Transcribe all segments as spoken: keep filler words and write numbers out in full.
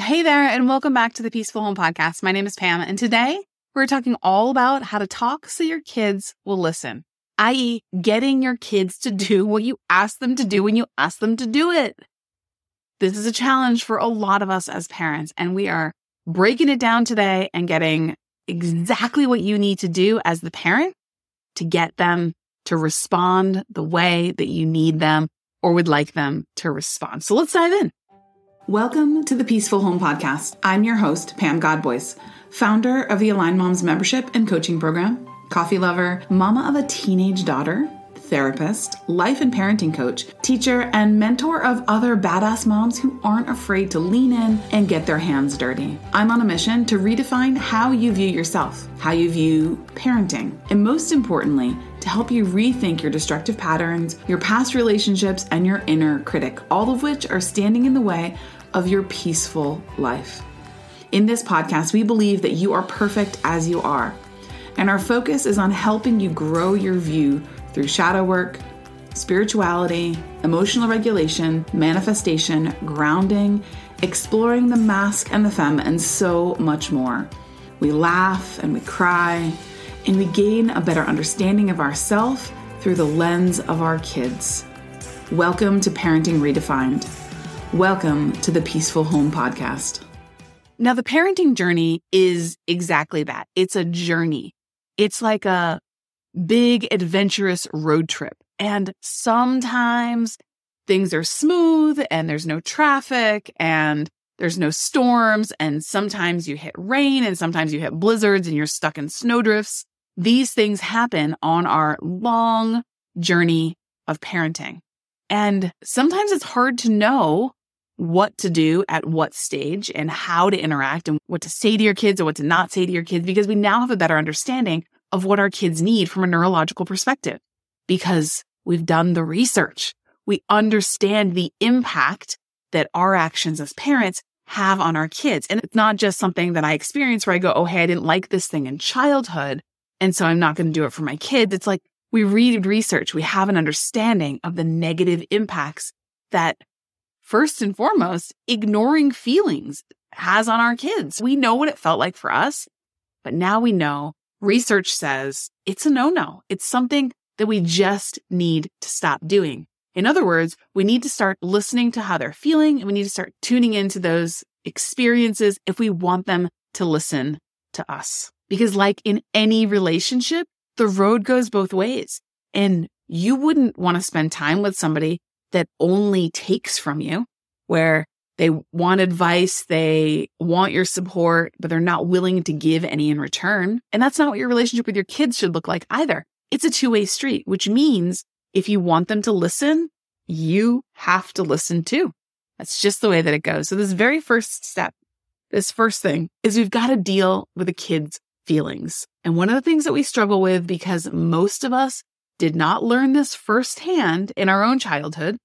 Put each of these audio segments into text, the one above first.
Hey there, and welcome back to the Peaceful Home Podcast. My name is Pam, and today we're talking all about how to talk so your kids will listen, that is getting your kids to do what you ask them to do when you ask them to do it. This is a challenge for a lot of us as parents, and we are breaking it down today and getting exactly what you need to do as the parent to get them to respond the way that you need them or would like them to respond. So let's dive in. Welcome to the Peaceful Home Podcast. I'm your host, Pam Godboys, founder of the Aligned Moms membership and coaching program, coffee lover, mama of a teenage daughter, therapist, life and parenting coach, teacher, and mentor of other badass moms who aren't afraid to lean in and get their hands dirty. I'm on a mission to redefine how you view yourself, how you view parenting, and most importantly, to help you rethink your destructive patterns, your past relationships, and your inner critic, all of which are standing in the way of your peaceful life. In this podcast, we believe that you are perfect as you are, and our focus is on helping you grow your view through shadow work, spirituality, emotional regulation, manifestation, grounding, exploring the masc and the femme, and so much more. We laugh and we cry, and we gain a better understanding of ourselves through the lens of our kids. Welcome to Parenting Redefined. Welcome to the Peaceful Home Podcast. Now, the parenting journey is exactly that. It's a journey. It's like a big, adventurous road trip. And sometimes things are smooth and there's no traffic and there's no storms. And sometimes you hit rain and sometimes you hit blizzards and you're stuck in snowdrifts. These things happen on our long journey of parenting. And sometimes it's hard to know what to do at what stage and how to interact and what to say to your kids or what to not say to your kids, because we now have a better understanding of what our kids need from a neurological perspective, because we've done the research. We understand the impact that our actions as parents have on our kids. And it's not just something that I experience where I go, oh, hey, I didn't like this thing in childhood, and so I'm not going to do it for my kids. It's like we read research. We have an understanding of the negative impacts that, first and foremost, ignoring feelings has on our kids. We know what it felt like for us, but now we know research says it's a no-no. It's something that we just need to stop doing. In other words, we need to start listening to how they're feeling, and we need to start tuning into those experiences if we want them to listen to us. Because like in any relationship, the road goes both ways. And you wouldn't want to spend time with somebody that only takes from you, where they want advice, they want your support, but they're not willing to give any in return. And that's not what your relationship with your kids should look like either. It's a two-way street, which means if you want them to listen, you have to listen too. That's just the way that it goes. So this very first step, this first thing is we've got to deal with the kids' feelings. And one of the things that we struggle with, because most of us did not learn this firsthand in our own childhood,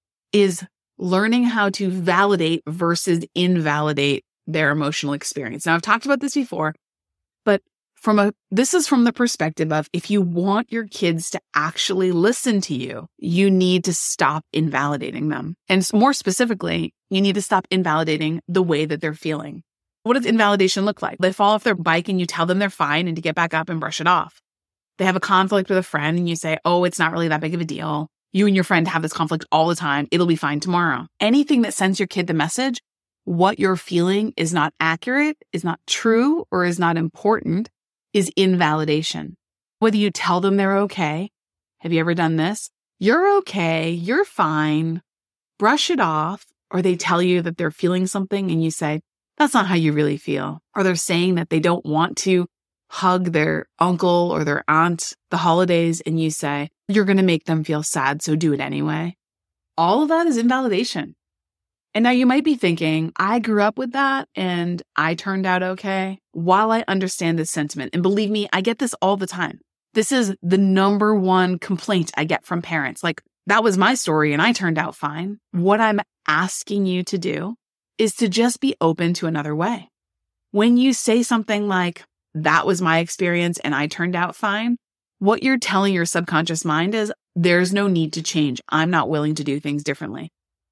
is learning how to validate versus invalidate their emotional experience. Now, I've talked about this before, but from a this is from the perspective of if you want your kids to actually listen to you, you need to stop invalidating them. And more specifically, you need to stop invalidating the way that they're feeling. What does invalidation look like? They fall off their bike and you tell them they're fine and to get back up and brush it off. They have a conflict with a friend and you say, oh, it's not really that big of a deal. You and your friend have this conflict all the time. It'll be fine tomorrow. Anything that sends your kid the message, what you're feeling is not accurate, is not true, or is not important, is invalidation. Whether you tell them they're okay. Have you ever done this? You're okay. You're fine. Brush it off. Or they tell you that they're feeling something and you say, that's not how you really feel. Or they're saying that they don't want to hug their uncle or their aunt the holidays and you say, you're going to make them feel sad, so do it anyway. All of that is invalidation. And now you might be thinking, I grew up with that and I turned out okay. While I understand this sentiment, and believe me, I get this all the time. This is the number one complaint I get from parents. Like, that was my story and I turned out fine. What I'm asking you to do is to just be open to another way. When you say something like, that was my experience and I turned out fine, what you're telling your subconscious mind is, there's no need to change. I'm not willing to do things differently.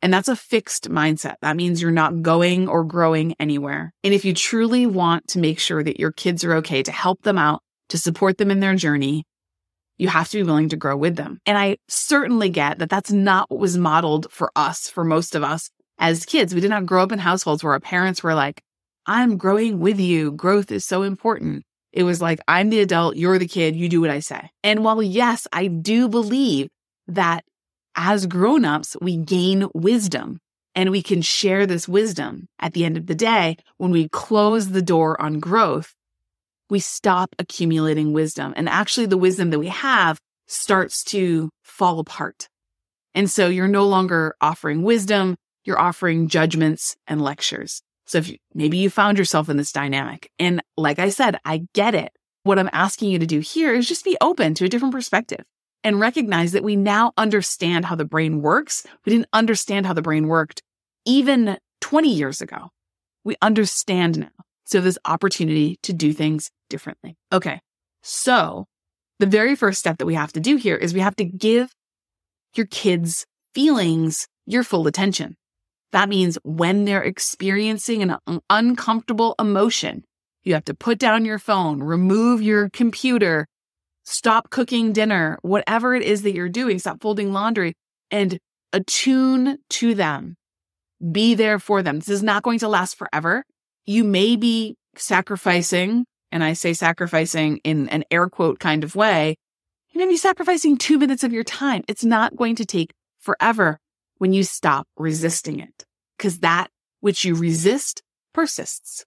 And that's a fixed mindset. That means you're not going or growing anywhere. And if you truly want to make sure that your kids are okay, to help them out, to support them in their journey, you have to be willing to grow with them. And I certainly get that that's not what was modeled for us, for most of us as kids. We did not grow up in households where our parents were like, I'm growing with you. Growth is so important. It was like, I'm the adult, you're the kid, you do what I say. And while yes, I do believe that as grown-ups, we gain wisdom and we can share this wisdom. At the end of the day, when we close the door on growth, we stop accumulating wisdom. And actually the wisdom that we have starts to fall apart. And so you're no longer offering wisdom, you're offering judgments and lectures. So if you, maybe you found yourself in this dynamic. And like I said, I get it. What I'm asking you to do here is just be open to a different perspective and recognize that we now understand how the brain works. We didn't understand how the brain worked even twenty years ago. We understand now. So there's opportunity to do things differently. Okay. So the very first step that we have to do here is we have to give your kids' feelings your full attention. That means when they're experiencing an un- uncomfortable emotion, you have to put down your phone, remove your computer, stop cooking dinner, whatever it is that you're doing, stop folding laundry, and attune to them. Be there for them. This is not going to last forever. You may be sacrificing, and I say sacrificing in an air quote kind of way, you may be sacrificing two minutes of your time. It's not going to take forever when you stop resisting it, because that which you resist persists.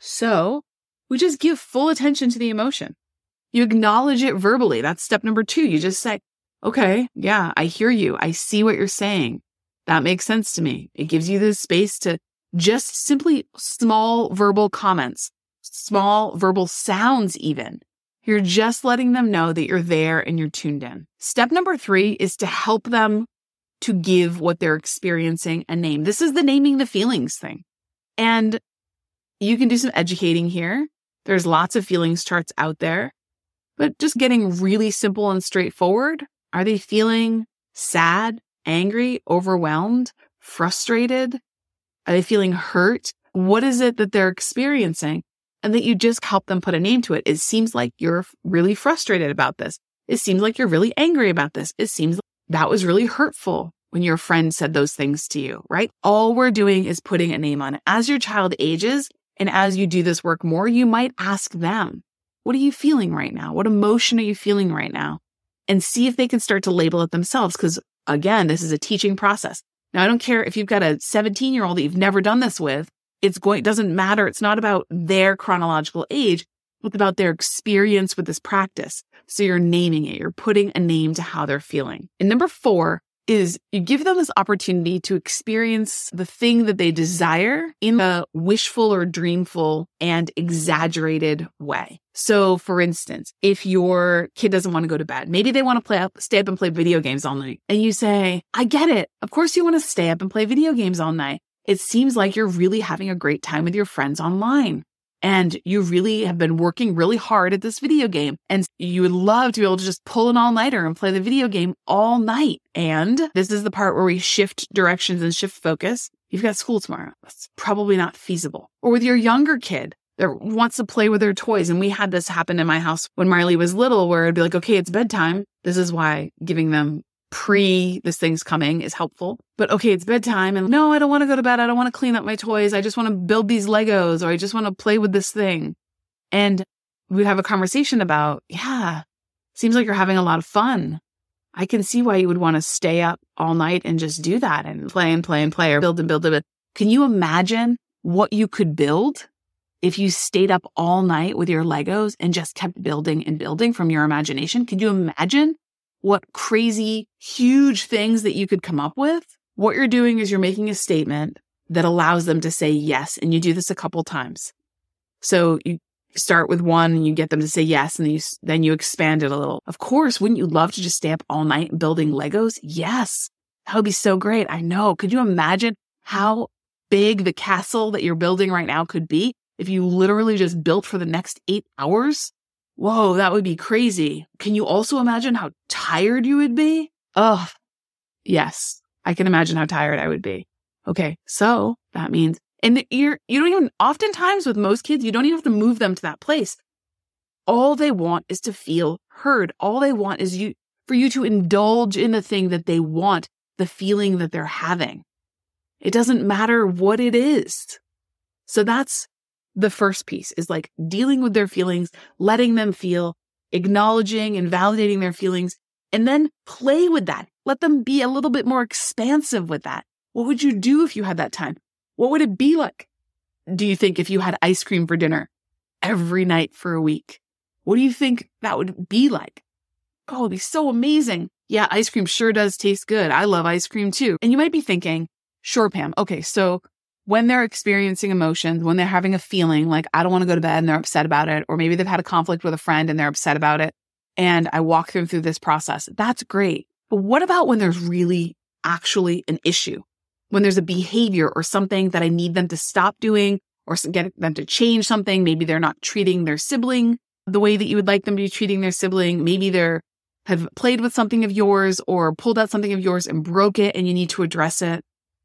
So we just give full attention to the emotion. You acknowledge it verbally. That's step number two. You just say, okay, yeah, I hear you. I see what you're saying. That makes sense to me. It gives you the space to just simply small verbal comments, small verbal sounds even. You're just letting them know that you're there and you're tuned in. Step number three is to help them to give what they're experiencing a name. This is the naming the feelings thing. And you can do some educating here. There's lots of feelings charts out there, but just getting really simple and straightforward. Are they feeling sad, angry, overwhelmed, frustrated? Are they feeling hurt? What is it that they're experiencing? And that you just help them put a name to it. It seems like you're really frustrated about this. It seems like you're really angry about this. It seems like that was really hurtful when your friend said those things to you, right? All we're doing is putting a name on it. As your child ages and as you do this work more, you might ask them, what are you feeling right now? What emotion are you feeling right now? And see if they can start to label it themselves. Because again, this is a teaching process. Now, I don't care if you've got a seventeen year old that you've never done this with. It's going, it doesn't matter. It's not about their chronological age. It's about their experience with this practice. So you're naming it. You're putting a name to how they're feeling. And number four is you give them this opportunity to experience the thing that they desire in a wishful or dreamful and exaggerated way. So for instance, if your kid doesn't want to go to bed, maybe they want to play up, stay up and play video games all night. And you say, I get it. Of course you want to stay up and play video games all night. It seems like you're really having a great time with your friends online. And you really have been working really hard at this video game. And you would love to be able to just pull an all-nighter and play the video game all night. And this is the part where we shift directions and shift focus. You've got school tomorrow. That's probably not feasible. Or with your younger kid that wants to play with their toys. And we had this happen in my house when Marley was little, where it'd be like, okay, it's bedtime. This is why giving them pre this thing's coming is helpful. But okay, it's bedtime and no, I don't want to go to bed. I don't want to clean up my toys. I just want to build these Legos, or I just want to play with this thing. And we have a conversation about, yeah, seems like you're having a lot of fun. I can see why you would want to stay up all night and just do that and play and play and play or build and build it. Can you imagine what you could build if you stayed up all night with your Legos and just kept building and building from your imagination? Could you imagine what crazy, huge things that you could come up with? What you're doing is you're making a statement that allows them to say yes. And you do this a couple times. So you start with one and you get them to say yes. And then you, then you expand it a little. Of course, wouldn't you love to just stay up all night building Legos? Yes. That would be so great. I know. Could you imagine how big the castle that you're building right now could be if you literally just built for the next eight hours? Whoa, that would be crazy. Can you also imagine how tired you would be? Oh, yes. I can imagine how tired I would be. Okay, so that means, and you're, you don't even, oftentimes with most kids, you don't even have to move them to that place. All they want is to feel heard. All they want is you, for you to indulge in the thing that they want, the feeling that they're having. It doesn't matter what it is. So that's the first piece, is like dealing with their feelings, letting them feel, acknowledging and validating their feelings, and then play with that. Let them be a little bit more expansive with that. What would you do if you had that time? What would it be like? Do you think if you had ice cream for dinner every night for a week? What do you think that would be like? Oh, it'd be so amazing. Yeah, ice cream sure does taste good. I love ice cream too. And you might be thinking, sure, Pam. Okay, so when they're experiencing emotions, when they're having a feeling like, I don't want to go to bed and they're upset about it, or maybe they've had a conflict with a friend and they're upset about it, and I walk them through this process, that's great. But what about when there's really actually an issue? When there's a behavior or something that I need them to stop doing or get them to change something? Maybe they're not treating their sibling the way that you would like them to be treating their sibling. Maybe they're have played with something of yours or pulled out something of yours and broke it and you need to address it.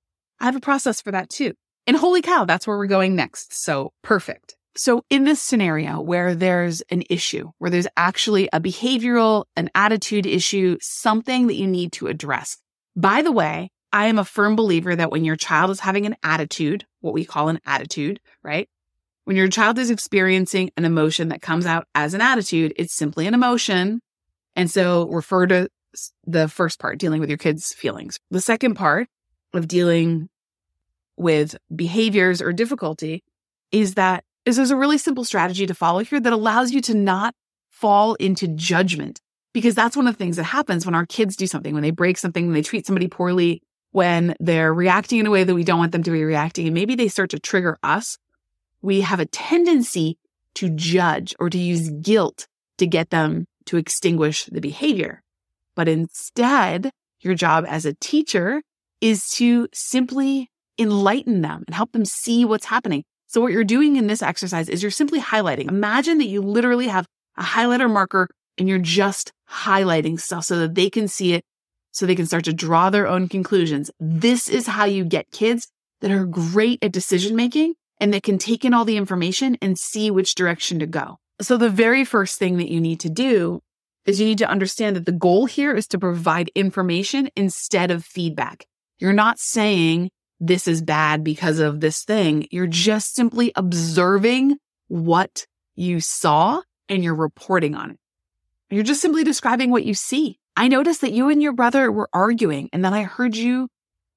I have a process for that too. And holy cow, that's where we're going next. So perfect. So in this scenario where there's an issue, where there's actually a behavioral, an attitude issue, something that you need to address. By the way, I am a firm believer that when your child is having an attitude, what we call an attitude, right? When your child is experiencing an emotion that comes out as an attitude, it's simply an emotion. And so refer to the first part, dealing with your kids' feelings. The second part of dealing with behaviors or difficulty is that is there's a really simple strategy to follow here that allows you to not fall into judgment. Because that's one of the things that happens when our kids do something, when they break something, when they treat somebody poorly, when they're reacting in a way that we don't want them to be reacting, and maybe they start to trigger us. We have a tendency to judge or to use guilt to get them to extinguish the behavior. But instead, your job as a teacher is to simply enlighten them and help them see what's happening. So what you're doing in this exercise is you're simply highlighting. Imagine that you literally have a highlighter marker and you're just highlighting stuff so that they can see it, so they can start to draw their own conclusions. This is how you get kids that are great at decision making and that can take in all the information and see which direction to go. So the very first thing that you need to do is you need to understand that the goal here is to provide information instead of feedback. You're not saying this is bad because of this thing. You're just simply observing what you saw and you're reporting on it. You're just simply describing what you see. I noticed that you and your brother were arguing and then I heard you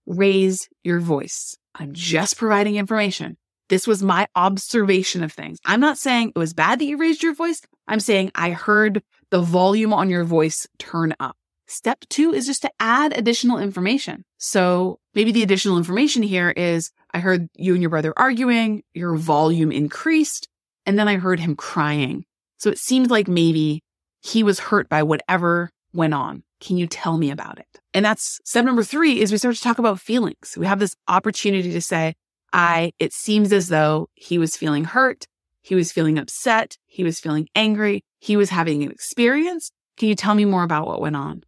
raise your voice. I'm just providing information. This was my observation of things. I'm not saying it was bad that you raised your voice. I'm saying I heard the volume on your voice turn up. Step two is just to add additional information. So maybe the additional information here is I heard you and your brother arguing, your volume increased, and then I heard him crying. So it seemed like maybe he was hurt by whatever went on. Can you tell me about it? And that's step number three is we start to talk about feelings. We have this opportunity to say, I, it seems as though he was feeling hurt. He was feeling upset. He was feeling angry. He was having an experience. Can you tell me more about what went on?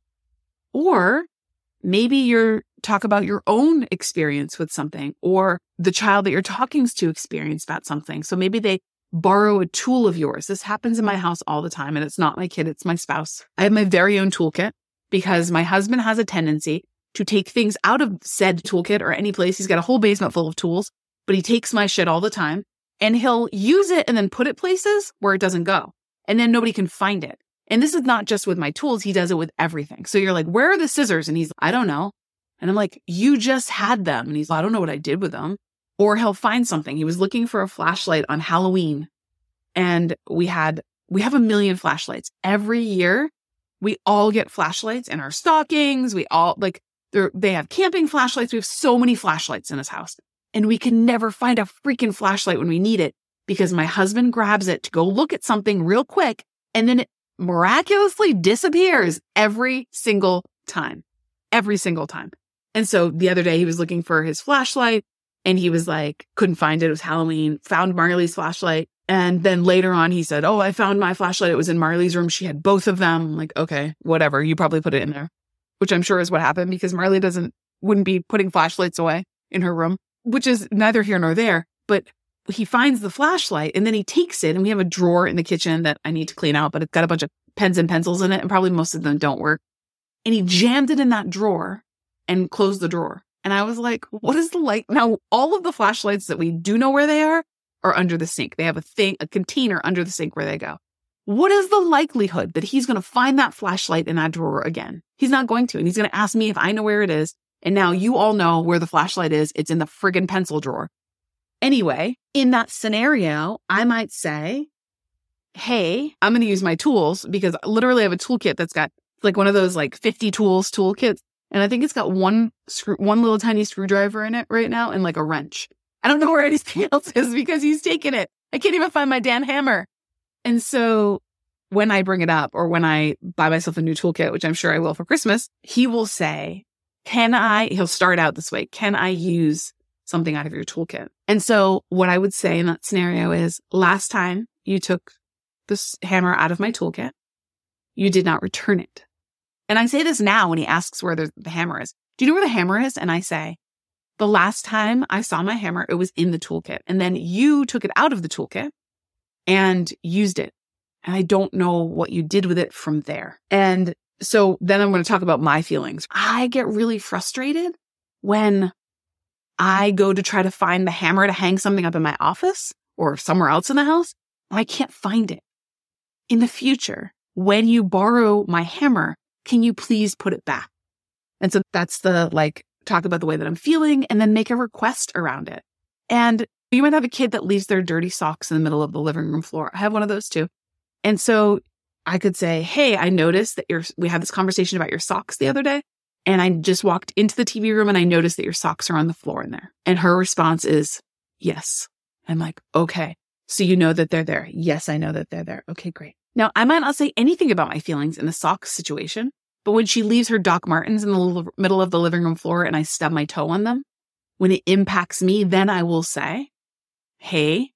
Or maybe you're talk about your own experience with something or the child that you're talking to experienced about something. So maybe they borrow a tool of yours. This happens in my house all the time and it's not my kid, it's my spouse. I have my very own toolkit because my husband has a tendency to take things out of said toolkit or any place. He's got a whole basement full of tools, but he takes my shit all the time and he'll use it and then put it places where it doesn't go. And then nobody can find it. And this is not just with my tools. He does it with everything. So you're like, where are the scissors? And he's, I don't know. And I'm like, you just had them. And he's, I don't know what I did with them. Or he'll find something. He was looking for a flashlight on Halloween. And we had, we have a million flashlights. Every year, we all get flashlights in our stockings. We all, like, they're, they have camping flashlights. We have so many flashlights in this house. And we can never find a freaking flashlight when we need it because my husband grabs it to go look at something real quick. And then it miraculously disappears every single time, every single time. And so the other day he was looking for his flashlight and he was like, couldn't find it. It was Halloween, found Marley's flashlight. And then later on he said, oh, I found my flashlight. It was in Marley's room. She had both of them. I'm like, okay, whatever. You probably put it in there, which I'm sure is what happened because Marley doesn't wouldn't be putting flashlights away in her room, which is neither here nor there. But he finds the flashlight and then he takes it, and we have a drawer in the kitchen that I need to clean out, but it's got a bunch of pens and pencils in it, and probably most of them don't work. And he jammed it in that drawer and closed the drawer. And I was like, what is the light? Now, all of the flashlights that we do know where they are are under the sink. They have a thing, a container under the sink where they go. What is the likelihood that he's going to find that flashlight in that drawer again? He's not going to. And he's going to ask me if I know where it is. And now you all know where the flashlight is. It's in the friggin' pencil drawer. Anyway, in that scenario, I might say, hey, I'm going to use my tools, because literally I have a toolkit that's got like one of those like fifty tools toolkits. And I think it's got one screw, one little tiny screwdriver in it right now and like a wrench. I don't know where anything else is because he's taken it. I can't even find my damn hammer. And so when I bring it up, or when I buy myself a new toolkit, which I'm sure I will for Christmas, he will say, can I, he'll start out this way, can I use something out of your toolkit? And so what I would say in that scenario is, last time you took this hammer out of my toolkit, you did not return it. And I say this now when he asks where the, the hammer is. Do you know where the hammer is? And I say, the last time I saw my hammer, it was in the toolkit. And then you took it out of the toolkit and used it. And I don't know what you did with it from there. And so then I'm going to talk about my feelings. I get really frustrated when I go to try to find the hammer to hang something up in my office or somewhere else in the house, and I can't find it. In the future, when you borrow my hammer, can you please put it back? And so that's the, like, talk about the way that I'm feeling and then make a request around it. And you might have a kid that leaves their dirty socks in the middle of the living room floor. I have one of those too. And so I could say, hey, I noticed that you're, we had this conversation about your socks the other day. And I just walked into the T V room and I noticed that your socks are on the floor in there. And her response is, yes. I'm like, okay. So you know that they're there. Yes, I know that they're there. Okay, great. Now, I might not say anything about my feelings in the socks situation, but when she leaves her Doc Martens in the middle of the living room floor and I stub my toe on them, when it impacts me, then I will say, hey,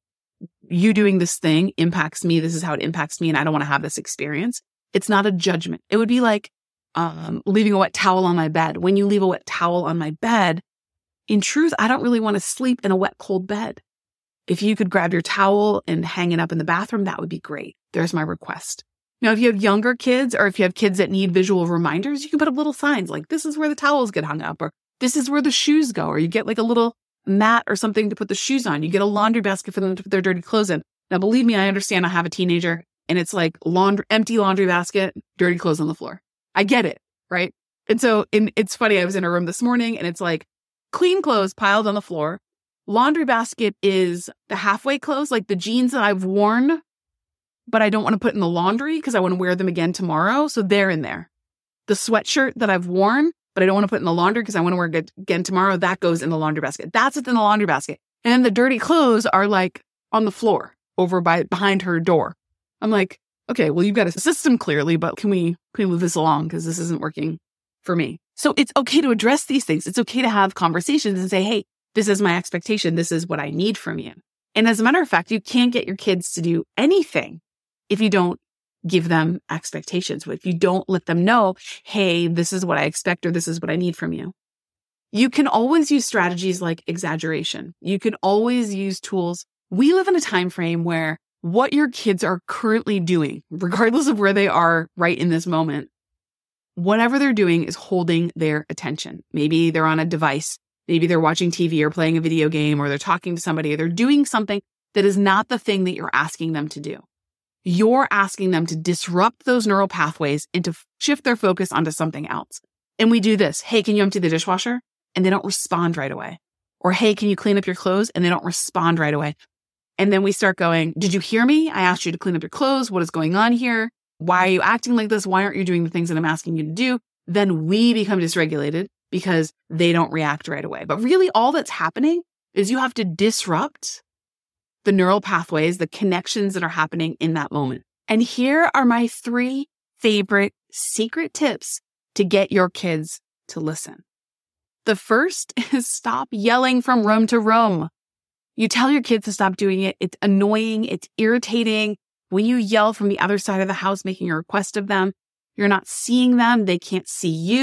you doing this thing impacts me. This is how it impacts me. And I don't want to have this experience. It's not a judgment. It would be like um, leaving a wet towel on my bed. When you leave a wet towel on my bed, in truth, I don't really want to sleep in a wet, cold bed. If you could grab your towel and hang it up in the bathroom, that would be great. There's my request. Now, if you have younger kids, or if you have kids that need visual reminders, you can put up little signs like, this is where the towels get hung up, or this is where the shoes go, or you get like a little mat or something to put the shoes on. You get a laundry basket for them to put their dirty clothes in. Now, believe me, I understand I have a teenager and it's like laundry, empty laundry basket, dirty clothes on the floor. I get it, right? And so in, it's funny, I was in a room this morning and it's like clean clothes piled on the floor. Laundry basket is the halfway clothes, like the jeans that I've worn, but I don't want to put in the laundry because I want to wear them again tomorrow. So they're in there. The sweatshirt that I've worn, but I don't want to put in the laundry because I want to wear it again tomorrow, that goes in the laundry basket. That's what's in the laundry basket. And then the dirty clothes are like on the floor over by behind her door. I'm like, okay, well, you've got a system clearly, but can we, can we move this along? Because this isn't working for me. So it's okay to address these things. It's okay to have conversations and say, hey, this is my expectation. This is what I need from you. And as a matter of fact, you can't get your kids to do anything if you don't give them expectations, if you don't let them know, hey, this is what I expect, or this is what I need from you. You can always use strategies like exaggeration. You can always use tools. We live in a time frame where what your kids are currently doing, regardless of where they are right in this moment, whatever they're doing is holding their attention. Maybe they're on a device. Maybe they're watching T V or playing a video game, or they're talking to somebody, or they're doing something that is not the thing that you're asking them to do. You're asking them to disrupt those neural pathways and to shift their focus onto something else. And we do this. Hey, can you empty the dishwasher? And they don't respond right away. Or, hey, can you clean up your clothes? And they don't respond right away. And then we start going, did you hear me? I asked you to clean up your clothes. What is going on here? Why are you acting like this? Why aren't you doing the things that I'm asking you to do? Then we become dysregulated because they don't react right away. But really all that's happening is you have to disrupt the neural pathways, the connections that are happening in that moment. And here are my three favorite secret tips to get your kids to listen. The first is stop yelling from room to room. You tell your kids to stop doing it. It's annoying. It's irritating. When you yell from the other side of the house, making a request of them, you're not seeing them. They can't see you.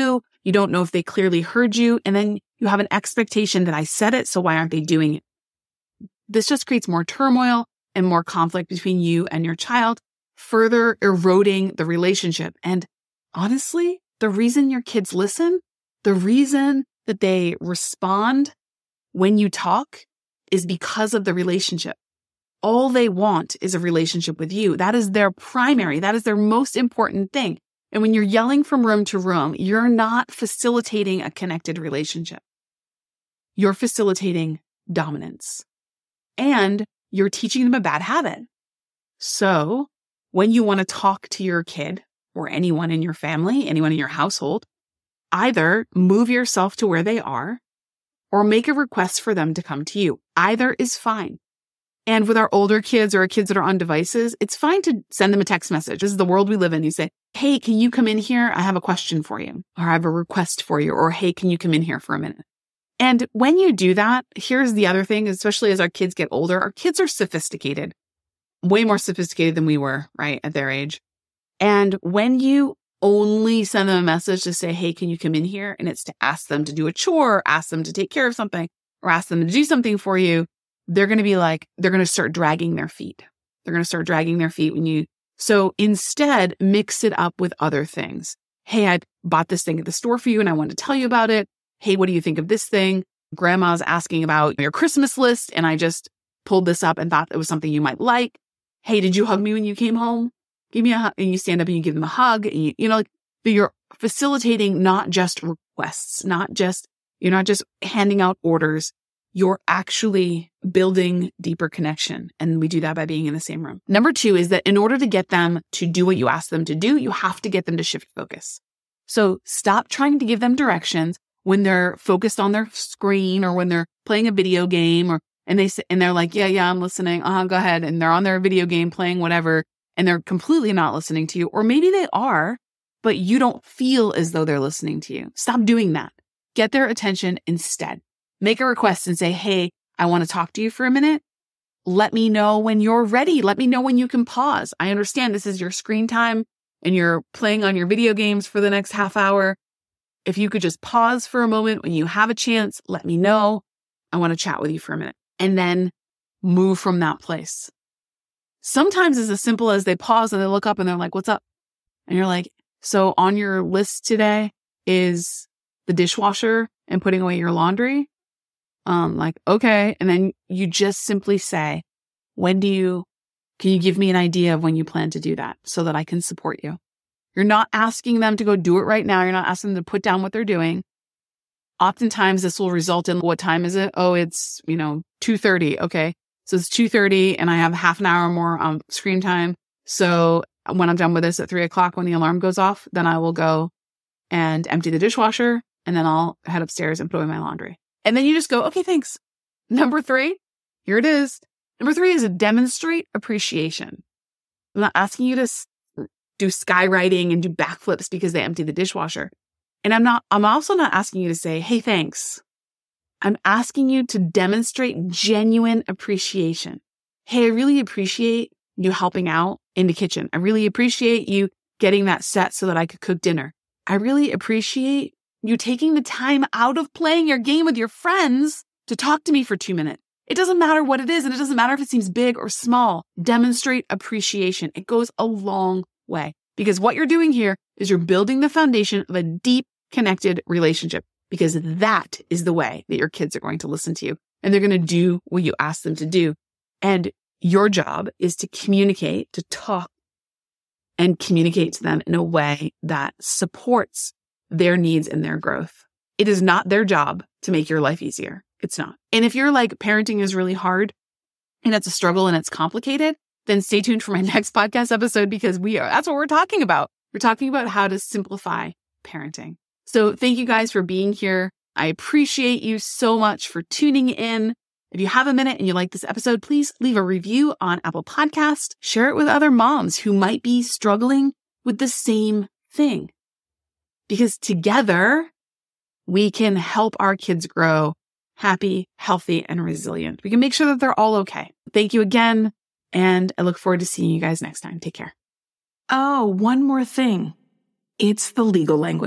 You don't know if they clearly heard you. And then you have an expectation that I said it, so why aren't they doing it? This just creates more turmoil and more conflict between you and your child, further eroding the relationship. And honestly, the reason your kids listen, the reason that they respond when you talk is because of the relationship. All they want is a relationship with you. That is their primary, that is their most important thing. And when you're yelling from room to room, you're not facilitating a connected relationship. You're facilitating dominance. And you're teaching them a bad habit. So when you want to talk to your kid or anyone in your family, anyone in your household, either move yourself to where they are or make a request for them to come to you. Either is fine. And with our older kids or our kids that are on devices, it's fine to send them a text message. This is the world we live in. You say, hey, can you come in here? I have a question for you, or I have a request for you, or hey, can you come in here for a minute? And when you do that, here's the other thing, especially as our kids get older, our kids are sophisticated, way more sophisticated than we were, right, at their age. And when you only send them a message to say, hey, can you come in here? And it's to ask them to do a chore, ask them to take care of something, or ask them to do something for you, they're going to be like, they're going to start dragging their feet. They're going to start dragging their feet when you, so instead mix it up with other things. Hey, I bought this thing at the store for you and I wanted to tell you about it. Hey, what do you think of this thing? Grandma's asking about your Christmas list and I just pulled this up and thought it was something you might like. Hey, did you hug me when you came home? Give me a hug. And you stand up and you give them a hug. And you, you know, like you're facilitating not just requests, not just, you're not just handing out orders. You're actually building deeper connection. And we do that by being in the same room. Number two is that in order to get them to do what you ask them to do, you have to get them to shift focus. So stop trying to give them directions when they're focused on their screen or when they're playing a video game or, and they, and they're like, yeah, yeah, I'm listening. Uh-huh, go ahead. And they're on their video game playing whatever, and they're completely not listening to you. Or maybe they are, but you don't feel as though they're listening to you. Stop doing that. Get their attention instead. Make a request and say, hey, I want to talk to you for a minute. Let me know when you're ready. Let me know when you can pause. I understand this is your screen time and you're playing on your video games for the next half hour. If you could just pause for a moment when you have a chance, let me know. I want to chat with you for a minute. And then move from that place. Sometimes it's as simple as they pause and they look up and they're like, what's up? And you're like, so on your list today is the dishwasher and putting away your laundry? Um, like, okay. And then you just simply say, when do you, can you give me an idea of when you plan to do that so that I can support you? You're not asking them to go do it right now. You're not asking them to put down what they're doing. Oftentimes this will result in, what time is it? Oh, it's, you know, two thirty. Okay. So it's two thirty and I have half an hour more on screen time. So when I'm done with this at three o'clock, when the alarm goes off, then I will go and empty the dishwasher and then I'll head upstairs and put away my laundry. And then you just go, okay, thanks. Number three, here it is. Number three is demonstrate appreciation. I'm not asking you to s- do skywriting and do backflips because they empty the dishwasher. And I'm not, I'm also not asking you to say, hey, thanks. I'm asking you to demonstrate genuine appreciation. Hey, I really appreciate you helping out in the kitchen. I really appreciate you getting that set so that I could cook dinner. I really appreciate you taking the time out of playing your game with your friends to talk to me for two minutes. It doesn't matter what it is, and it doesn't matter if it seems big or small. Demonstrate appreciation. It goes a long way because what you're doing here is you're building the foundation of a deep, connected relationship, because that is the way that your kids are going to listen to you and they're going to do what you ask them to do. And your job is to communicate, to talk and communicate to them in a way that supports their needs and their growth. It is not their job to make your life easier. It's not. And if you're like, parenting is really hard and it's a struggle and it's complicated, then stay tuned for my next podcast episode because we are, that's what we're talking about. We're talking about how to simplify parenting. So thank you guys for being here. I appreciate you so much for tuning in. If you have a minute and you like this episode, please leave a review on Apple Podcast. Share it with other moms who might be struggling with the same thing. Because together, we can help our kids grow happy, healthy, and resilient. We can make sure that they're all okay. Thank you again, and I look forward to seeing you guys next time. Take care. Oh, one more thing. It's the legal language.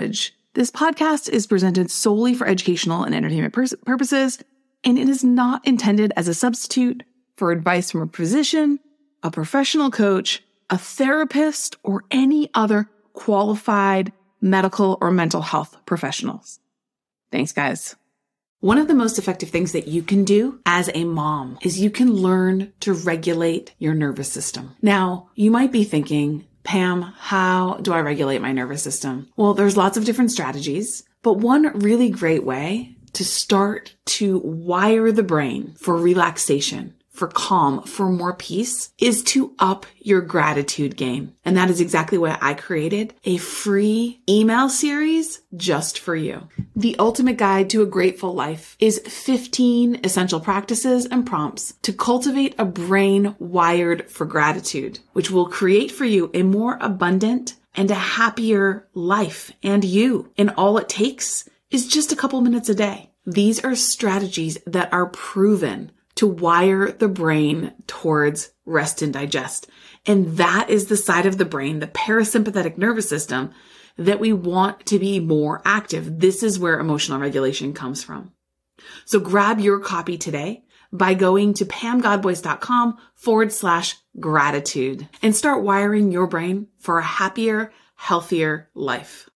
This podcast is presented solely for educational and entertainment pur- purposes, and it is not intended as a substitute for advice from a physician, a professional coach, a therapist, or any other qualified medical or mental health professionals. Thanks, guys. One of the most effective things that you can do as a mom is you can learn to regulate your nervous system. Now, you might be thinking, Pam, how do I regulate my nervous system? Well, there's lots of different strategies, but one really great way to start to wire the brain for relaxation, for calm, for more peace is to up your gratitude game. And that is exactly why I created a free email series just for you. The Ultimate Guide to a Grateful Life is fifteen essential practices and prompts to cultivate a brain wired for gratitude, which will create for you a more abundant and a happier life and you. And all it takes is just a couple minutes a day. These are strategies that are proven to wire the brain towards rest and digest. And that is the side of the brain, the parasympathetic nervous system, that we want to be more active. This is where emotional regulation comes from. So grab your copy today by going to pamgodboys.com forward slash gratitude and start wiring your brain for a happier, healthier life.